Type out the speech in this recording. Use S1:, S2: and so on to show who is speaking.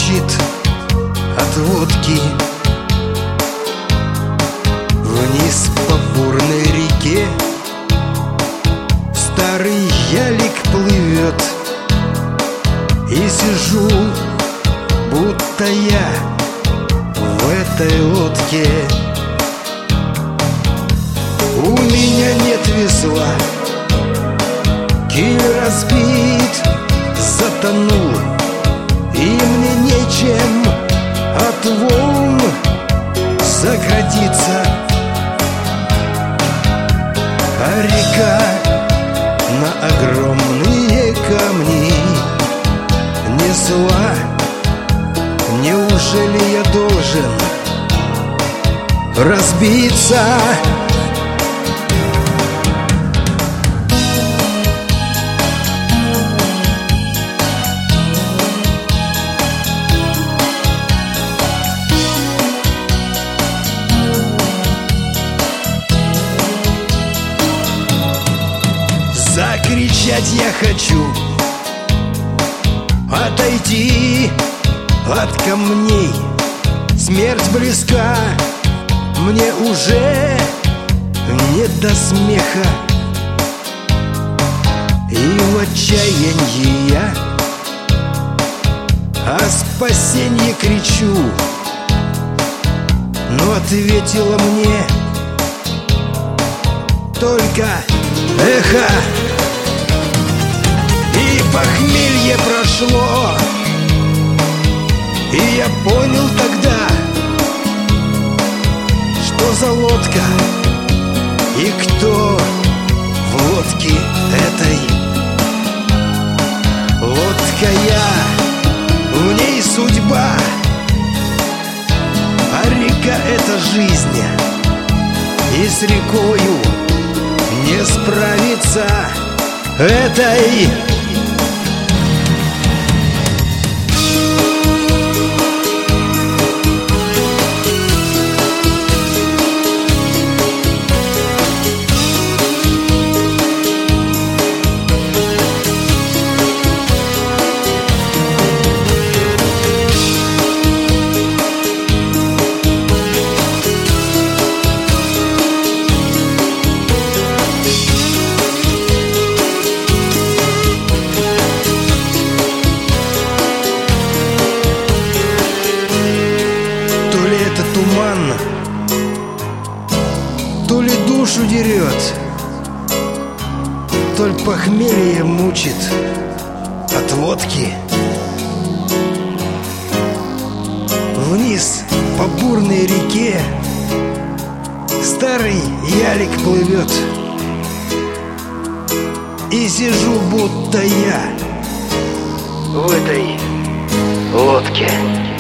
S1: мучит от водки. Вниз по бурной реке старый ялик плывет, и сижу, будто я в этой лодке. У меня нет весла, киль разбит, затонул, и мне нечем от волн сократиться. А река на огромные камни несла. Неужели я должен разбиться? Закричать я хочу, отойти от камней. Смерть близка, мне уже не до смеха. И в отчаянии я о спасении кричу, но ответила мне только эхо. И похмелье прошло, и я понял тогда, что за лодка и кто в лодке этой. Лодка я, в ней судьба, а река — это жизнь, и с рекою не справиться этой. Туман, то ли душу дерет, то ли похмелье мучит от водки. Вниз по бурной реке старый ялик плывет, и сижу, будто я в этой лодке.